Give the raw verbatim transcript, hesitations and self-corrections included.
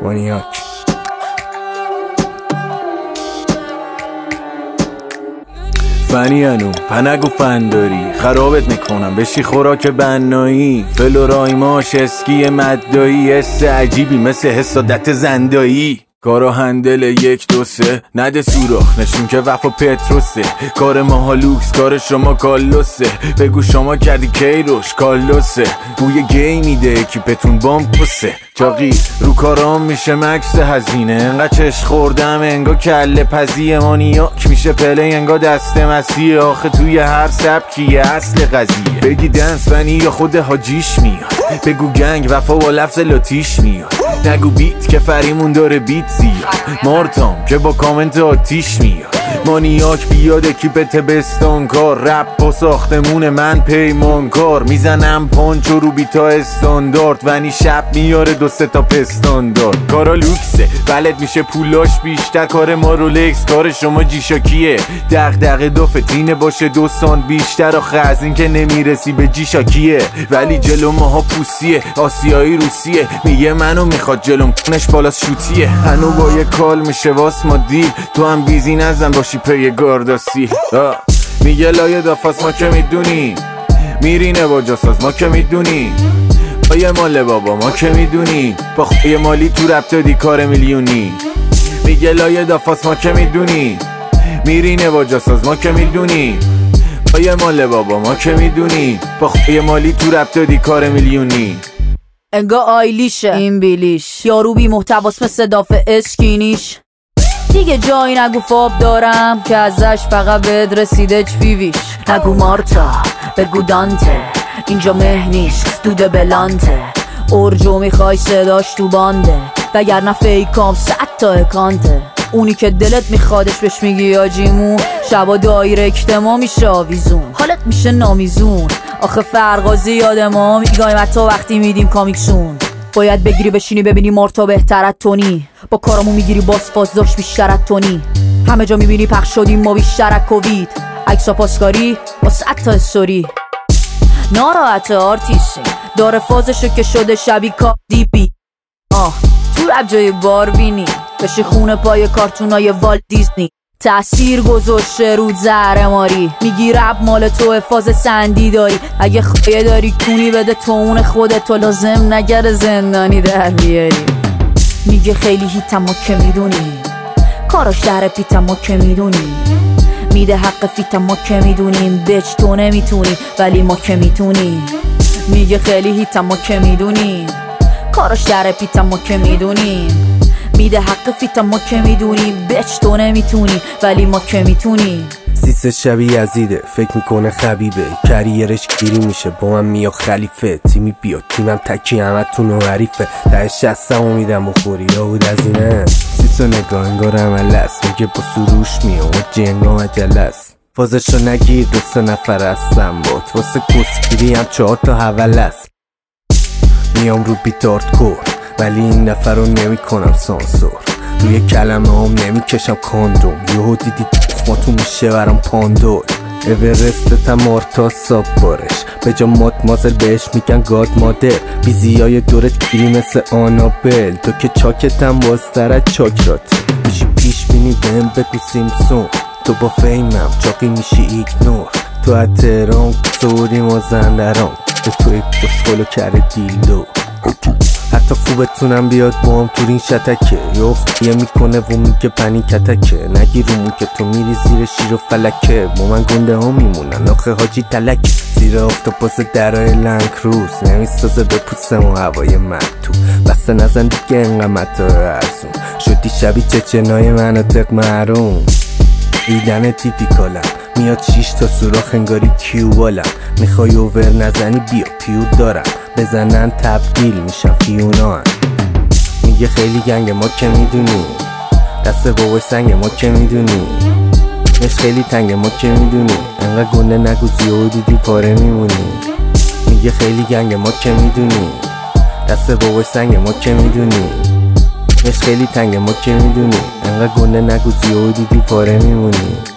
مانیاک. فنیانو پنگو فنداری خرابت میکنم بشی خوراک بنایی، فلورایماش اسکی مدایی، حس عجیبی مثل حسادت زندایی. کارا هندل یک دو سه نده سوراخ نشون که وفا پتروسه، کار ماها لوکس کار شما کالوسه، بگو شما کردی کیروش کالوسه، بوی گی میده اکیپتون بام پسه، چاقی رو کارام میشه مکس هزینه، انقدر چش خوردم انگا کله پزی، مانیاک میشه پله انگا دست مسیح، آخه توی هر سبکیه اصل قضیه، بگی دنس فنی یا خود حاجیش میاد، بگو گنگ وفا با لفظ لاتیش میاد، نگو بیت که فریمون داره بیت زیاد، مارتام که با کامنت آتیش میاد، مانیاک بیاد اکیپت بستانکار، رپ با ساختمون من پیمانکار، میزنم پانچ و رو بیتا استاندارد، ونی شب میاره دو سه تا پستاندارد، کارا لوکسه ولد میشه پولاش بیشتر، کار ما رولکس کار شما جیشاکیه، دغدغه دو فتینه باشه دو سانت بیشتر، آخه از این که نمیرسی به جیشاکیه، ولی جلو ماها پوسیه آسیایی روسیه، میگه منو میخواد جلوم کنش بالاست شوتیه، هنو با یه کال میشه واس ما دیل، تو هم بیزی نزن باشی پی گارداسی، میگه لایه دافاس ما که میدونی، میرینه با جاساز ما که میدونی، آیه مال بابا ما که میدونی، با خوی مالی تو رب دادی کار میلیونی، میگه لایه دافاس ما که میدونی، میرینه با جاساز ما که میدونی، آیه مال بابا ما که میدونی، با خوی مالی تو رب دادی کار میلیونی. انگا آیلیشه این بیلیش، یارو بی محتواس مثل دافع اسکینیش، دیگه جایی نگو فاب دارم که ازش فقط بهت رسیده چفیویش، نگو مارتا بگو دانته اینجا مه نیست دوده بلانته، اورجو میخوای صداش تو بانده، وگرنه فیکام صد تا اکانته، اونی که دلت میخوادش بهش میگی یا جیمون، شبا دایرکت ما میشه آویزون، حالت میشه نامیزون، آخه فرقا زیاد ما میگایم حتی وقتی میدیم کامیکسون، باید بگیری بشینی ببینی مارتا بهتر از تونی، با کارامو میگیری باس باز داشت بیشتر از تونی، همه جا میبینی پخش شدیم ما بیشتر از کووید، عکسا پاسکاری با صد تا استوری، ناراحت آرتیستی داره فازشو که شده شبیه کاردی بی، آه تو رب جای باربینی بشی خونه پای کارتونای والت دیزنی، تأثیر گذاشته رو زهر ماری، میگی رب مال تو فاز سندی داری، اگه خواهی داری کونی بده تو اون خودتو، لازم نگره زندانی در بیاری، میگه خیلی هیتم ما که میدونی، کاراش در پیتم ما که میدونی، میده حق فیتم ما که میدونیم، بچ تو نمیتونی ولی ما که میتونیم، میگه خیلی هیتم ما که میدونیم، کاراش در پیتم ما که میدونیم، میده حق فیتم ما که میدونیم، بچ تو نمیتونی ولی ما که میتونیم. سیسه شبیه یزیده فکر میکنه خبیبه، کریرش گیری میشه با من میا خلیفه، تیمی بیا تیمم تکی همتون و حریفه، ته شستم میدم بخوری یهود از اینه، سیسه نگاه انگار عمل است، میگه با سروش میام و جنگا مجله است، فازشو نگیر دو سه نفر هستم بات، واسه کسگیری هم چهار تا حول است، میام رو بیتارد کور ولی این نفر رو نمی کنم سانسور، روی کلمه هم نمی کشم کاندوم، یهو دیدی تخماتو میشه برام پاندور، اورستت هم مارتا ساب بارش، به جا مات مازل بهش میگن گاد مادر، بیزی های دورت گیری مثل آنابل، تو که چاکت هم بازتر از چاکراته، میشی پیش بینی بهم بگو سیمسون، تو با فیمم چاقی میشی ایگنور، تو از تهران سوری مازندران، به توی بسخولو کرده دیلدو، حتی خوبتونم بیاد با هم تو این شتکه، یا خویه میکنه و میگه پنی کتکه، نگی رومون که تو میری زیر شیر و فلکه، با من گنده ها میمونن آخه حاجی تلک، زیر اختاپاس درای لنگ روز نمیستازه به پوستم و هوای من تو، بسته نزن دیگه انقه متاع ارزون، شدی شبی چچنای مناطق محروم، دیدن تیپیکالم میاد شیش تا سوراخ انگاری کیو بالم، میخوای اوور نزنی بیا پیو دارم، بزنن تبدیل میشن فیونا هم. میگه خیلی گنگ ما که میدونی، دست بابای سنگ ما که میدونی، مش خیلی تنگ ما که میدونی، انقدر گنده نگو زیاد دیدی پاره میمونی، میگه خیلی گنگ ما که میدونی، دست بابای سنگ ما که میدونی، مش خیلی تنگ ما که میدونی، انقدر گنده نگو زیاد دیدی پاره میمونی.